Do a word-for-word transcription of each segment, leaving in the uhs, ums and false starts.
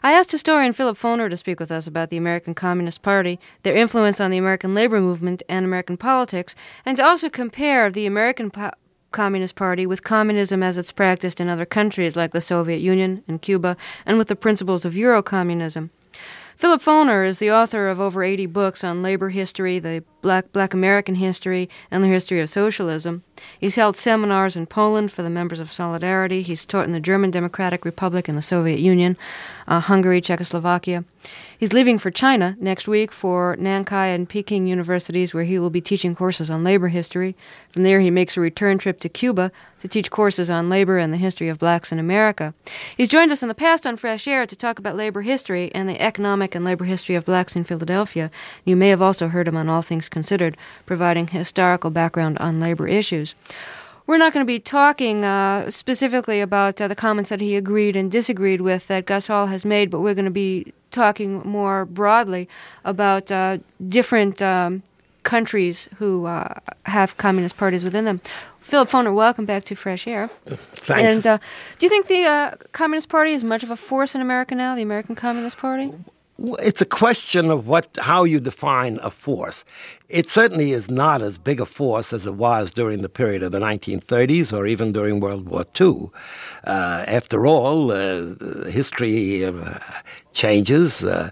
I asked historian Philip Foner to speak with us about the American Communist Party, their influence on the American labor movement and American politics, and to also compare the American po- Communist Party with communism as it's practiced in other countries like the Soviet Union and Cuba, and with the principles of Eurocommunism. Philip Foner is the author of over eighty books on labor history, the black black American history, and the history of socialism. He's held seminars in Poland for the members of Solidarity. He's taught in the German Democratic Republic and the Soviet Union, uh, Hungary, Czechoslovakia. He's leaving for China next week for Nankai and Peking universities, where he will be teaching courses on labor history. From there, he makes a return trip to Cuba to teach courses on labor and the history of blacks in America. He's joined us in the past on Fresh Air to talk about labor history and the economic and labor history of blacks in Philadelphia. You may have also heard him on All Things Considered, providing historical background on labor issues. We're not going to be talking uh, specifically about uh, the comments that he agreed and disagreed with that Gus Hall has made, but we're going to be talking more broadly about uh, different um, countries who uh, have communist parties within them. Philip Foner, welcome back to Fresh Air. Thanks. And uh, do you think the uh, Communist Party is much of a force in America now, the American Communist Party? It's a question of what, how you define a force. It certainly is not as big a force as it was during the period of the nineteen thirties or even during World War Two. Uh, after all, uh, history uh, changes. Uh,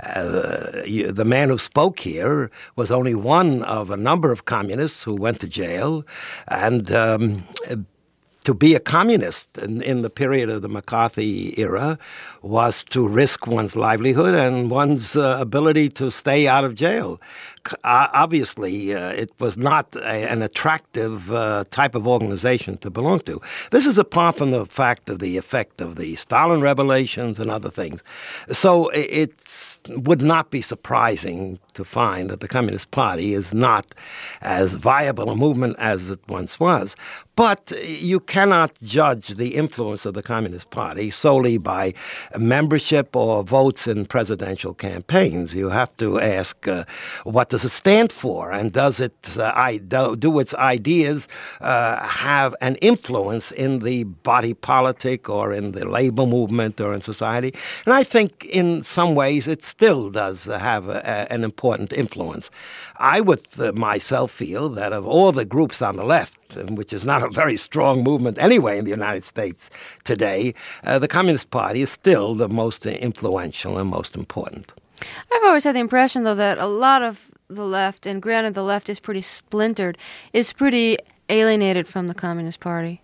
uh, you, the man who spoke here was only one of a number of communists who went to jail, and um, to be a communist in, in the period of the McCarthy era was to risk one's livelihood and one's uh, ability to stay out of jail. Uh, obviously, uh, it was not a, an attractive uh, type of organization to belong to. This is apart from the fact of the effect of the Stalin revelations and other things. So it would not be surprising to find that the Communist Party is not as viable a movement as it once was. But you cannot judge the influence of the Communist Party solely by membership or votes in presidential campaigns. You have to ask, uh, what does it stand for? And does it, uh, I, do, do its ideas uh, have an influence in the body politic or in the labor movement or in society? And I think in some ways it still does have a, a, an important influence. I would uh, myself feel that of all the groups on the left, which is not a very strong movement anyway in the United States today, uh, the Communist Party is still the most influential and most important. I've always had the impression, though, that a lot of the left, and granted the left is pretty splintered, is pretty alienated from the Communist Party.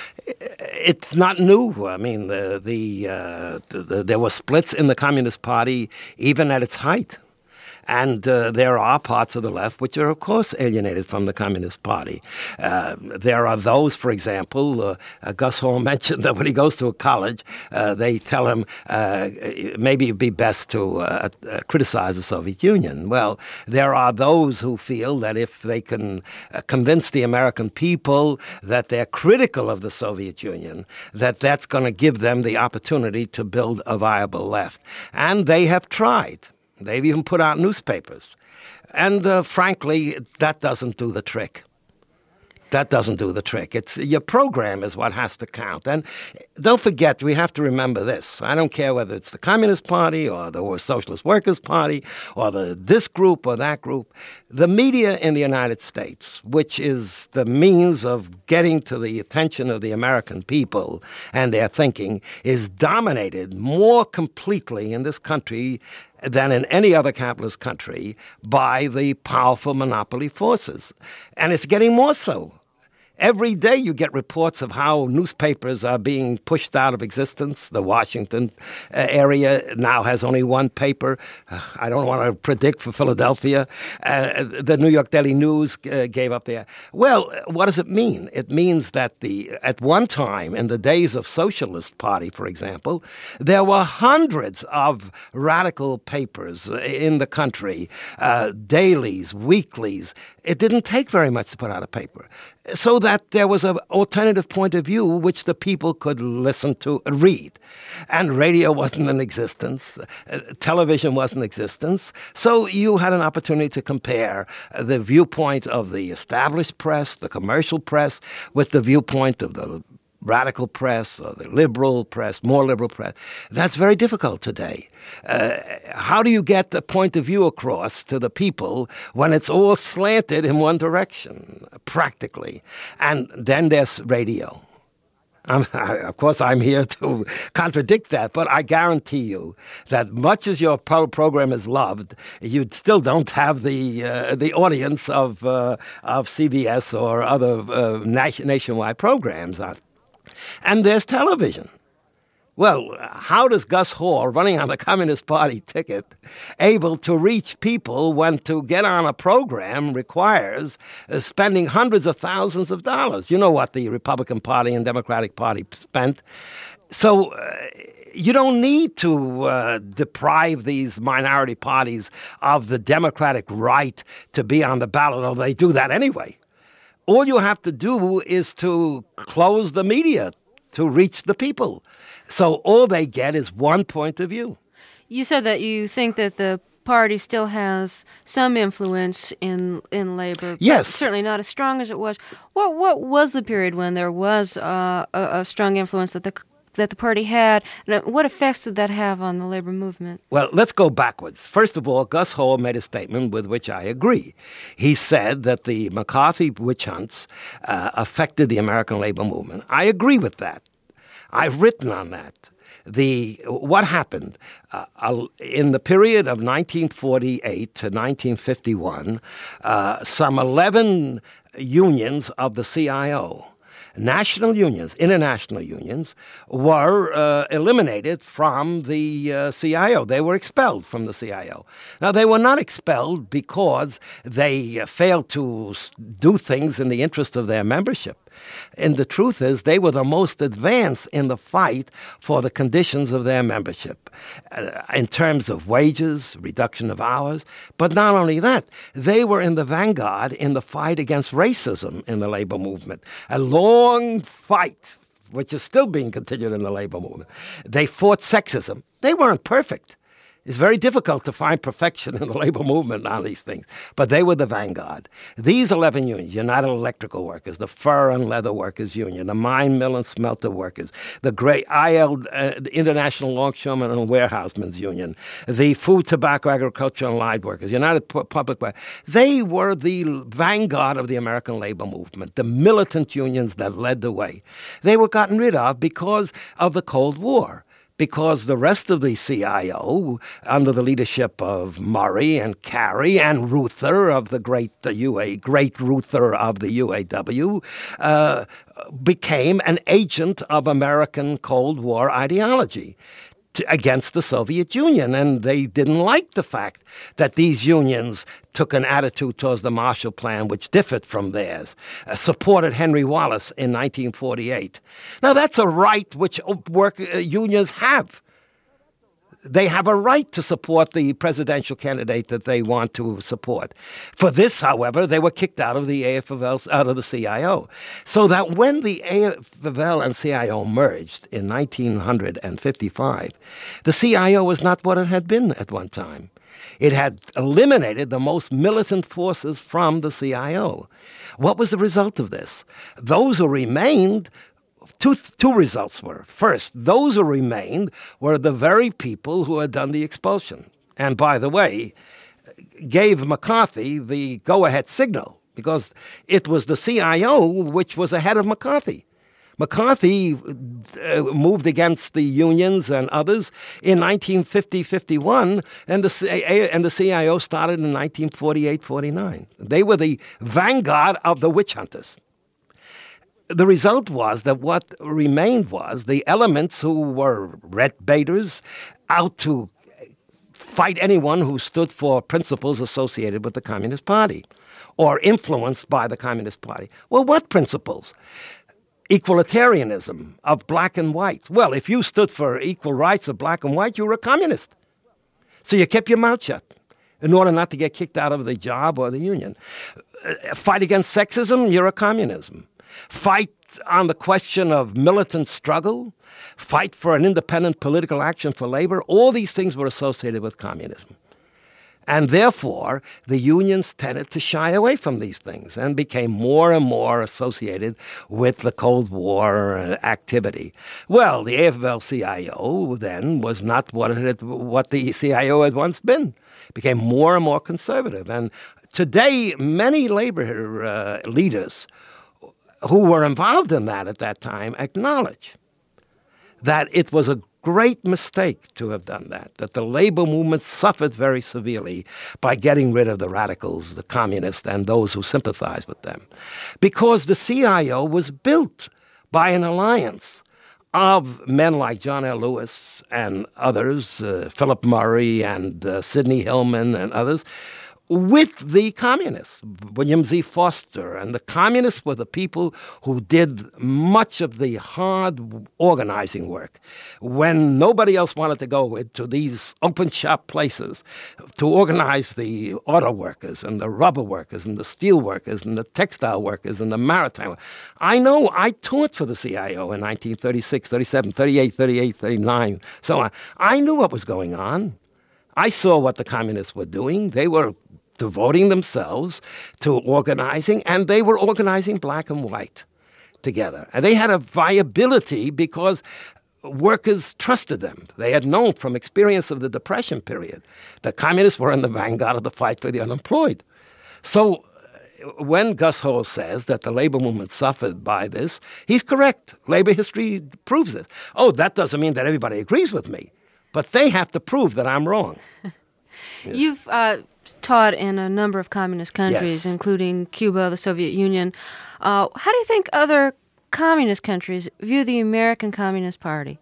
It's not new. I mean, the, the, uh, the, the there were splits in the Communist Party even at its height. And uh, there are parts of the left which are, of course, alienated from the Communist Party. Uh, there are those, for example, uh, uh, Gus Hall mentioned that when he goes to a college, uh, they tell him uh, maybe it'd be best to uh, uh, criticize the Soviet Union. Well, there are those who feel that if they can uh, convince the American people that they're critical of the Soviet Union, that that's going to give them the opportunity to build a viable left. And they have tried. They've even put out newspapers. And uh, frankly, that doesn't do the trick. That doesn't do the trick. It's your program is what has to count. And don't forget, we have to remember this. I don't care whether it's the Communist Party or the Socialist Workers' Party or the this group or that group. The media in the United States, which is the means of getting to the attention of the American people and their thinking, is dominated more completely in this country than in any other capitalist country by the powerful monopoly forces. And it's getting more so. Every day you get reports of how newspapers are being pushed out of existence. The Washington uh, area now has only one paper. Uh, I don't want to predict for Philadelphia. Uh, the New York Daily News uh, gave up there. Well, what does it mean? It means that the at one time, in the days of Socialist Party, for example, there were hundreds of radical papers in the country, uh, dailies, weeklies. It didn't take very much to put out a paper. So that there was an alternative point of view which the people could listen to, read. And radio wasn't in existence. Uh, television wasn't in existence. So you had an opportunity to compare the viewpoint of the established press, the commercial press, with the viewpoint of the radical press or the liberal press, more liberal press. That's very difficult today. Uh, how do you get the point of view across to the people when it's all slanted in one direction, practically? And then there's radio. I'm, I, of course, I'm here to contradict that, but I guarantee you that much as your pro- program is loved, you still don't have the uh, the audience of uh, of C B S or other uh, nation- nationwide programs. And there's television. Well, how does Gus Hall, running on the Communist Party ticket, able to reach people when to get on a program requires uh, spending hundreds of thousands of dollars? You know what the Republican Party and Democratic Party spent. So uh, you don't need to uh, deprive these minority parties of the democratic right to be on the ballot, although they do that anyway. All you have to do is to close the media to reach the people. So all they get is one point of view. You said that you think that the party still has some influence in in labor. Yes. But certainly not as strong as it was. What what was the period when there was uh, a, a strong influence that the that the party had? And what effects did that have on the labor movement? Well, let's go backwards. First of all, Gus Hall made a statement with which I agree. He said that the McCarthy witch hunts uh, affected the American labor movement. I agree with that. I've written on that. The what happened uh, in the period of nineteen forty-eight to nineteen fifty-one, uh, some eleven unions of the C I O, national unions, international unions, were uh, eliminated from the uh, C I O. They were expelled from the C I O. Now, they were not expelled because they uh, failed to do things in the interest of their membership. And the truth is, they were the most advanced in the fight for the conditions of their membership uh, in terms of wages, reduction of hours. But not only that, they were in the vanguard in the fight against racism in the labor movement. A long fight, which is still being continued in the labor movement. They fought sexism. They weren't perfect. It's very difficult to find perfection in the labor movement on these things. But they were the vanguard. These eleven unions, United Electrical Workers, the Fur and Leather Workers Union, the Mine, Mill, and Smelter Workers, the great I L, uh, the International Longshoremen and Warehousemen's Union, the Food, Tobacco, Agriculture, and Allied Workers, United P- Public Workers. They were the vanguard of the American labor movement, the militant unions that led the way. They were gotten rid of because of the Cold War. Because the rest of the C I O, under the leadership of Murray and Carey and Reuther of the great the U A, great Reuther of the U A W, uh, became an agent of American Cold War ideology to, against the Soviet Union. And they didn't like the fact that these unions took an attitude towards the Marshall Plan which differed from theirs, uh, supported Henry Wallace in nineteen forty-eight. Now, that's a right which work uh, unions have. They have a right to support the presidential candidate that they want to support. For this, however, they were kicked out of the A F L, out of the C I O. So that when the A F L and C I O merged in nineteen fifty-five, the C I O was not what it had been at one time. It had eliminated the most militant forces from the C I O. What was the result of this? Those who remained, two, two results were. First, those who remained were the very people who had done the expulsion. And by the way, gave McCarthy the go-ahead signal, because it was the C I O which was ahead of McCarthy. McCarthy uh, moved against the unions and others in nineteen fifty fifty-one, and the, and the C I O started in nineteen forty-eight forty-nine. They were the vanguard of the witch hunters. The result was that what remained was the elements who were red baiters out to fight anyone who stood for principles associated with the Communist Party or influenced by the Communist Party. Well, what principles? Equalitarianism of black and white. Well, if you stood for equal rights of black and white, you were a communist. So you kept your mouth shut in order not to get kicked out of the job or the union. Uh, fight against sexism, you're a communism. Fight on the question of militant struggle, fight for an independent political action for labor, all these things were associated with communism. And therefore, the unions tended to shy away from these things and became more and more associated with the Cold War activity. Well, the A F L C I O then was not what, it had, what the C I O had once been. It became more and more conservative. And today, many labor uh, leaders who were involved in that at that time acknowledge that it was a great mistake to have done that, that the labor movement suffered very severely by getting rid of the radicals, the communists, and those who sympathized with them. Because the C I O was built by an alliance of men like John L. Lewis and others, uh, Philip Murray and uh, Sidney Hillman and others, with the communists, William Z. Foster. And the communists were the people who did much of the hard organizing work when nobody else wanted to go into these open shop places to organize the auto workers and the rubber workers and the steel workers and the textile workers and the maritime. I know I taught for the C I O in nineteen thirty-six, thirty-seven, thirty-eight, thirty-eight, thirty-nine, so on. I knew what was going on. I saw what the communists were doing. They were devoting themselves to organizing, and they were organizing black and white together. And they had a viability because workers trusted them. They had known from experience of the Depression period that communists were in the vanguard of the fight for the unemployed. So when Gus Hole says that the labor movement suffered by this, he's correct. Labor history proves it. Oh, that doesn't mean that everybody agrees with me, but they have to prove that I'm wrong. Yes. You've uh, taught in a number of communist countries, yes, including Cuba, the Soviet Union. Uh, how do you think other communist countries view the American Communist Party?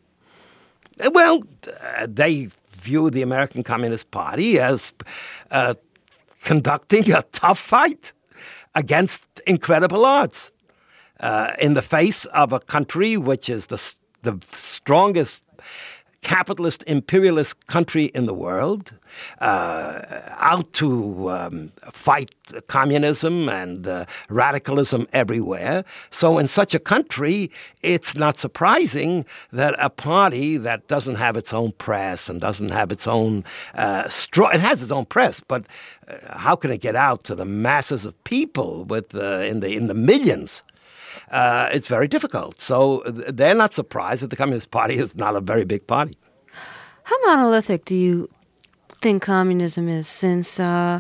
Well, uh, they view the American Communist Party as uh, conducting a tough fight against incredible odds uh, in the face of a country which is the the strongest capitalist imperialist country in the world, uh, out to um, fight communism and uh, radicalism everywhere. So in such a country, it's not surprising that a party that doesn't have its own press and doesn't have its own uh, strong, it has its own press, but uh, how can it get out to the masses of people with uh, in the in the millions? Uh, it's very difficult. So they're not surprised that the Communist Party is not a very big party. How monolithic do you think communism is, since uh,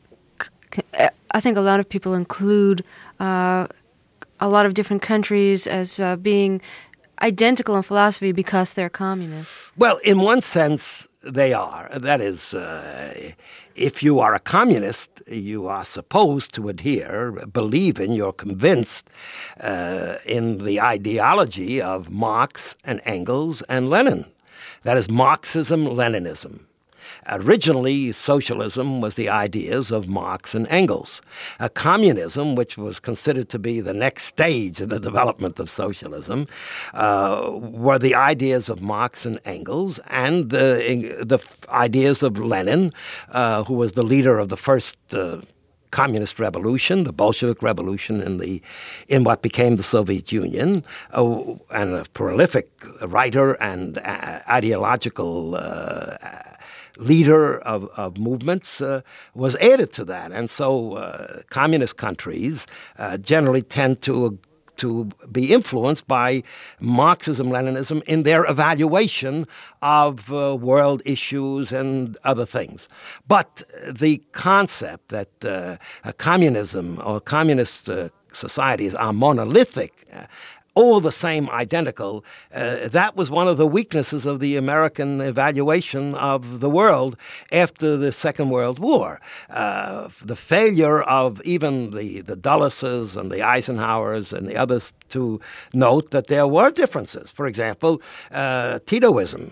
c- I think a lot of people include uh, a lot of different countries as uh, being identical in philosophy because they're communist? Well, in one sense, they are. That is, uh, if you are a communist, you are supposed to adhere, believe in, you're convinced uh, in the ideology of Marx and Engels and Lenin. That is Marxism-Leninism. Originally, socialism was the ideas of Marx and Engels. Uh, communism, which was considered to be the next stage in the development of socialism, uh, were the ideas of Marx and Engels and the, the ideas of Lenin, uh, who was the leader of the first uh, communist revolution, the Bolshevik revolution in the in what became the Soviet Union, uh, and a prolific writer and uh, ideological uh, leader of, of movements, uh, was added to that. And so uh, communist countries uh, generally tend to to be influenced by Marxism-Leninism in their evaluation of uh, world issues and other things. But the concept that uh, communism or communist uh, societies are monolithic, uh, all the same, identical, uh, that was one of the weaknesses of the American evaluation of the world after the Second World War. Uh, the failure of even the, the Dulleses and the Eisenhowers and the others to note that there were differences. For example, uh, Titoism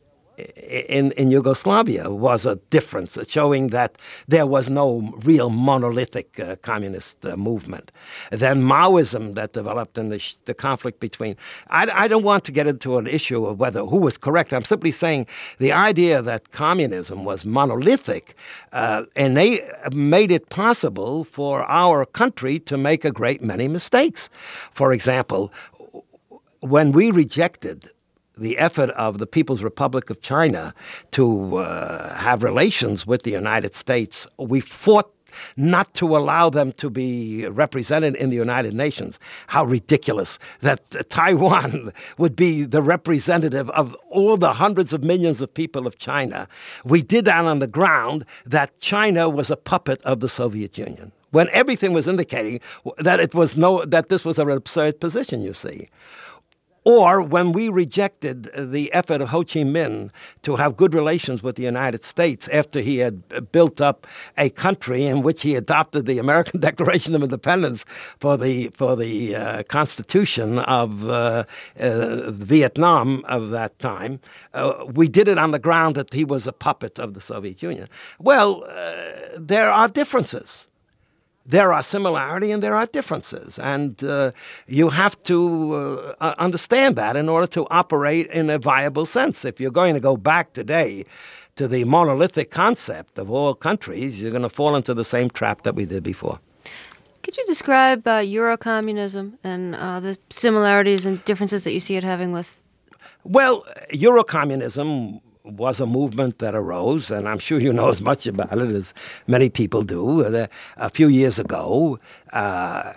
in, in Yugoslavia was a difference, showing that there was no real monolithic uh, communist uh, movement. Then Maoism that developed in the, sh- the conflict between... I, I don't want to get into an issue of whether who was correct. I'm simply saying the idea that communism was monolithic uh, and they made it possible for our country to make a great many mistakes. For example, when we rejected the effort of the People's Republic of China to uh, have relations with the United States. We fought not to allow them to be represented in the United Nations. How ridiculous that uh, Taiwan would be the representative of all the hundreds of millions of people of China. We did that on the ground that China was a puppet of the Soviet Union, when everything was indicating that it was no that this was an absurd position, you see. Or when we rejected the effort of Ho Chi Minh to have good relations with the United States after he had built up a country in which he adopted the American Declaration of Independence for the for the uh, Constitution of uh, uh, Vietnam of that time, uh, we did it on the ground that he was a puppet of the Soviet Union. Well, uh, there are differences. There are similarities and there are differences, and uh, you have to uh, understand that in order to operate in a viable sense. If you're going to go back today to the monolithic concept of all countries, you're going to fall into the same trap that we did before. Could you describe uh, Eurocommunism and uh, the similarities and differences that you see it having with? Well, Eurocommunism was a movement that arose, and I'm sure you know as much about it as many people do, uh, a few years ago, uh,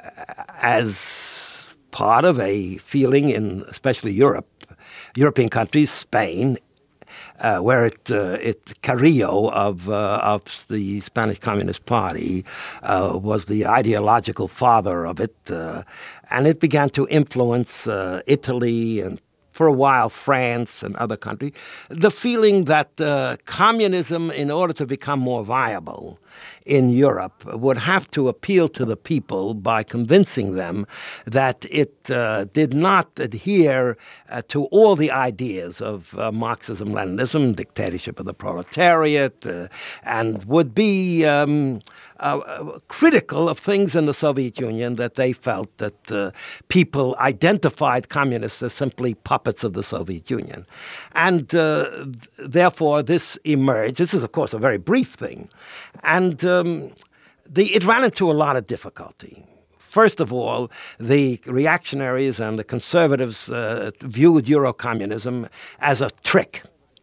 as part of a feeling in especially Europe, European countries, Spain, uh, where it, uh, it Carrillo of, uh, of the Spanish Communist Party uh, was the ideological father of it, uh, and it began to influence uh, Italy and for a while, France and other countries, the feeling that uh, communism, in order to become more viable in Europe, would have to appeal to the people by convincing them that it uh, did not adhere uh, to all the ideas of uh, Marxism, Leninism, dictatorship of the proletariat, uh, and would be um, uh, critical of things in the Soviet Union that they felt that uh, people identified communists as simply puppets of the Soviet Union. And uh, th- therefore, this emerged. This is, of course, a very brief thing. And um, the, it ran into a lot of difficulty. First of all, the reactionaries and the conservatives uh, viewed Eurocommunism as a trick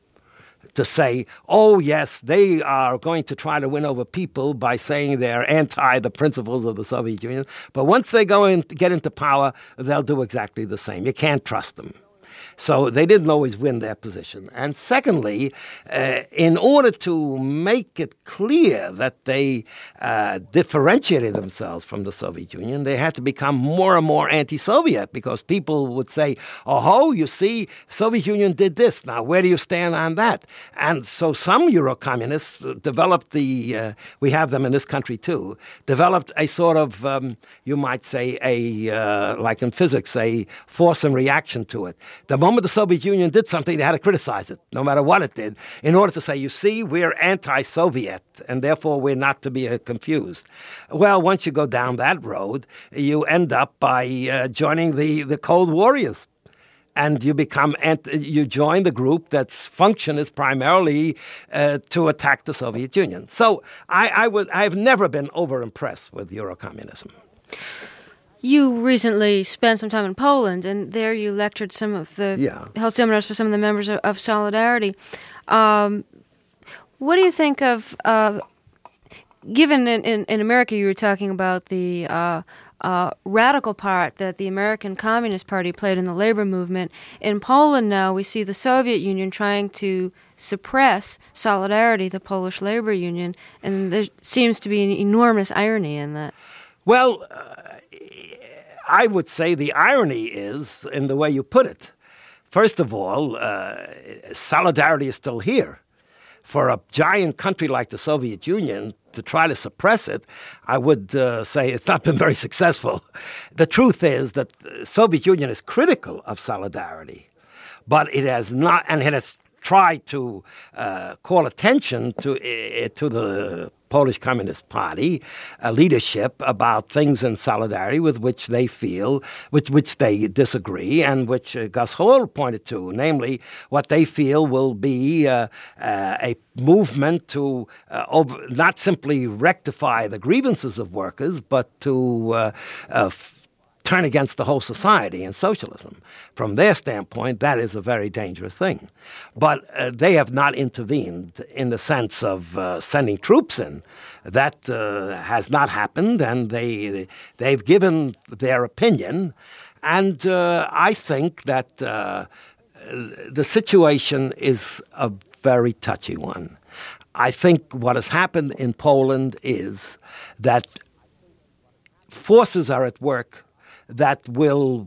to say, oh, yes, they are going to try to win over people by saying they're anti the principles of the Soviet Union. But once they go and get into power, they'll do exactly the same. You can't trust them. So they didn't always win their position. And secondly, uh, in order to make it clear that they uh, differentiated themselves from the Soviet Union, they had to become more and more anti-Soviet, because people would say, oh, you see, Soviet Union did this. Now, where do you stand on that? And so some Eurocommunists developed the, uh, we have them in this country too, developed a sort of, um, you might say, a uh, like in physics, a force and reaction to it. The moment the Soviet Union did something, they had to criticize it, no matter what it did, in order to say, you see, we're anti-Soviet, and therefore we're not to be uh, confused. Well, once you go down that road, you end up by uh, joining the, the Cold Warriors. And you become, anti- you join the group that's function is primarily uh, to attack the Soviet Union. So I, I was, I've never been over-impressed with Eurocommunism. You recently spent some time in Poland, and there you lectured some of the, yeah. held seminars for some of the members of, of Solidarity. Um, what do you think of, uh, given in, in, in America you were talking about the uh, uh, radical part that the American Communist Party played in the labor movement. In Poland now we see the Soviet Union trying to suppress Solidarity, the Polish labor union, and there seems to be an enormous irony in that. Well, uh, I would say the irony is in the way you put it. First of all, uh, Solidarity is still here. For a giant country like the Soviet Union to try to suppress it, I would uh, say it's not been very successful. The truth is that the Soviet Union is critical of Solidarity, but it has not, and it has tried to uh, call attention to uh, to the Polish Communist Party uh, leadership about things in Solidarity with which they feel, with which they disagree, and which uh, Gus Hall pointed to, namely what they feel will be uh, uh, a movement to uh, over, not simply rectify the grievances of workers, but to uh, uh, turn against the whole society in socialism. From their standpoint, that is a very dangerous thing. But uh, they have not intervened in the sense of uh, sending troops in. That uh, has not happened, and they, they've given their opinion. And uh, I think that uh, the situation is a very touchy one. I think what has happened in Poland is that forces are at work that will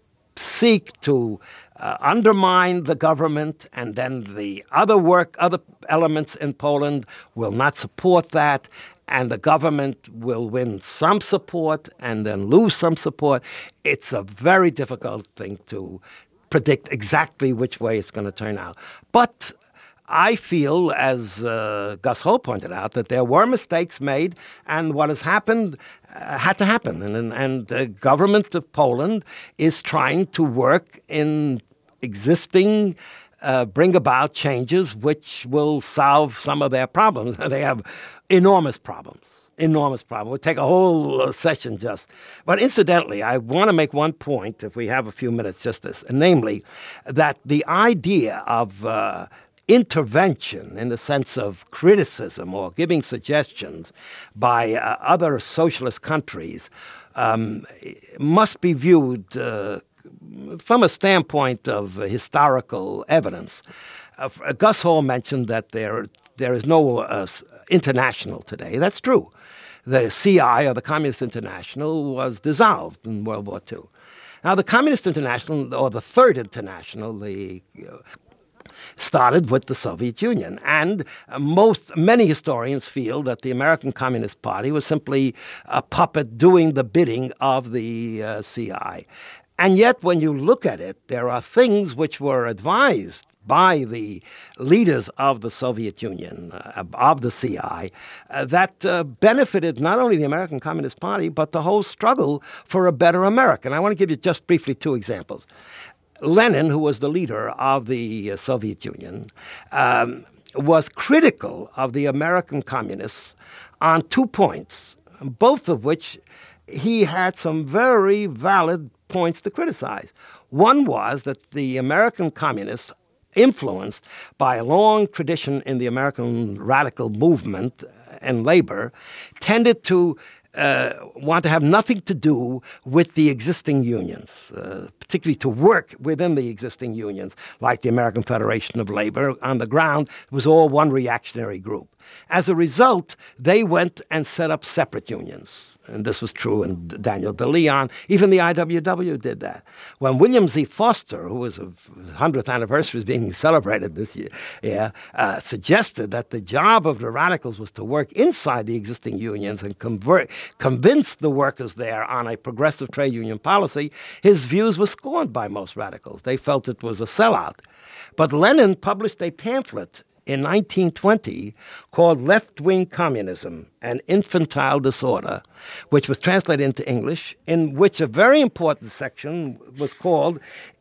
seek to uh, undermine the government, and then the other work, other elements in Poland will not support that, and the government will win some support and then lose some support. It's a very difficult thing to predict exactly which way it's going to turn out. But I feel, as uh, Gus Hall pointed out, that there were mistakes made, and what has happened uh, had to happen. And, and the government of Poland is trying to work in existing, uh, bring about changes which will solve some of their problems. They have enormous problems. Enormous problem. We'll take a whole uh, session just. But incidentally, I want to make one point, if we have a few minutes, just this, namely that the idea of uh, intervention in the sense of criticism or giving suggestions by uh, other socialist countries um, must be viewed uh, from a standpoint of uh, historical evidence. Uh, Gus Hall mentioned that there there is no uh, international today. That's true. The C I, or the Communist International, was dissolved in World War Two. Now, the Communist International, or the Third International, the uh, started with the Soviet Union. And uh, most, many historians feel that the American Communist Party was simply a puppet doing the bidding of the uh, C I. And yet, when you look at it, there are things which were advised by the leaders of the Soviet Union, uh, of the C I, uh, that uh, benefited not only the American Communist Party, but the whole struggle for a better America. And I want to give you just briefly two examples. Lenin, who was the leader of the uh, Soviet Union, um, was critical of the American communists on two points, both of which he had some very valid points to criticize. One was that the American communists, influenced by a long tradition in the American radical movement and labor, tended to uh, want to have nothing to do with the existing unions, uh, particularly to work within the existing unions, like the American Federation of Labor. On the ground, it was all one reactionary group. As a result, they went and set up separate unions. And this was true in Daniel De Leon. Even the I W W did that. When William Z. Foster, who was a hundredth anniversary is being celebrated this year, yeah, uh, suggested that the job of the radicals was to work inside the existing unions and convert, convince the workers there on a progressive trade union policy, his views were scorned by most radicals. They felt it was a sellout. But Lenin published a pamphlet in nineteen twenty called Left-Wing Communism, an Infantile Disorder, which was translated into English, in which a very important section was called,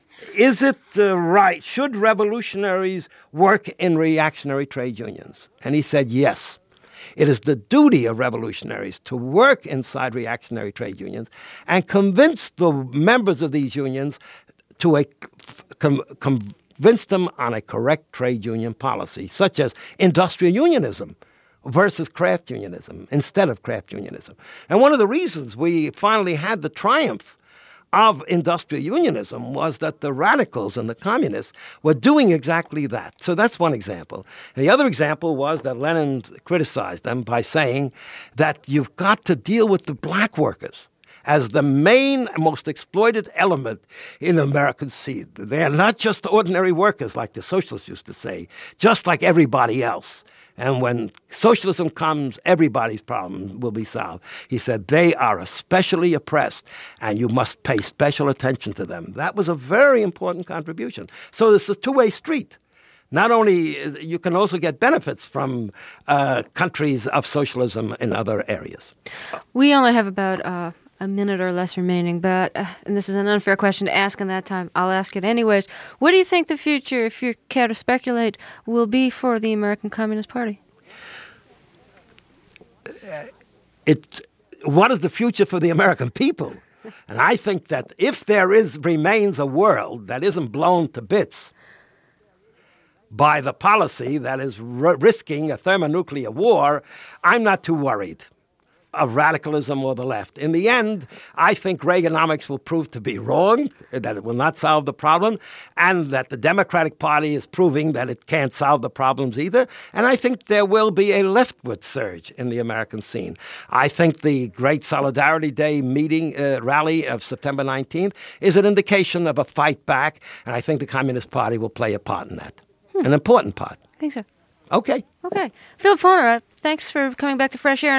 Is it uh, right, should revolutionaries work in reactionary trade unions? And he said yes. It is the duty of revolutionaries to work inside reactionary trade unions and convince the members of these unions to a com, com, convince them on a correct trade union policy, such as industrial unionism versus craft unionism instead of craft unionism. And one of the reasons we finally had the triumph of industrial unionism was that the radicals and the communists were doing exactly that. So that's one example. And the other example was that Lenin criticized them by saying that you've got to deal with the black workers as the main, most exploited element in the American scene. They are not just ordinary workers, like the socialists used to say, just like everybody else. And when socialism comes, everybody's problem will be solved. He said, they are especially oppressed, and you must pay special attention to them. That was a very important contribution. So this is a two-way street. Not only, you can also get benefits from uh, countries of socialism in other areas. We only have about Uh a minute or less remaining, but, uh, and this is an unfair question to ask in that time, I'll ask it anyways. What do you think the future, if you care to speculate, will be for the American Communist Party? Uh, it, what is the future for the American people? And I think that if there is remains a world that isn't blown to bits by the policy that is r- risking a thermonuclear war, I'm not too worried of radicalism or the left. In the end, I think Reaganomics will prove to be wrong, that it will not solve the problem, and that the Democratic Party is proving that it can't solve the problems either. And I think there will be a leftward surge in the American scene. I think the great Solidarity Day meeting uh, rally of September nineteenth is an indication of a fight back, and I think the Communist Party will play a part in that, hmm. an important part. I think so. Okay. Okay. Philip Foner, uh, thanks for coming back to Fresh Air.